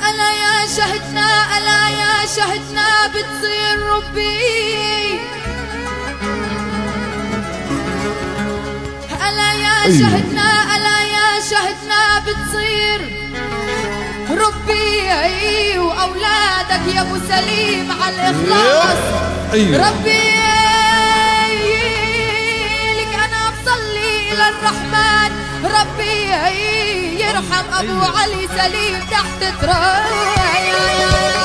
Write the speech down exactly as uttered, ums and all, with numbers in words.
ألا يا شهدنا ألا يا شهدنا بتصير ربي، ألا يا شهدنا ألا يا شهدنا بتصير ربي. وأولادك يا أبو سليم على الإخلاص ربي لك أنا بصلي إلى الرحمن ربي يرحم أبو علي سليم تحت تراب.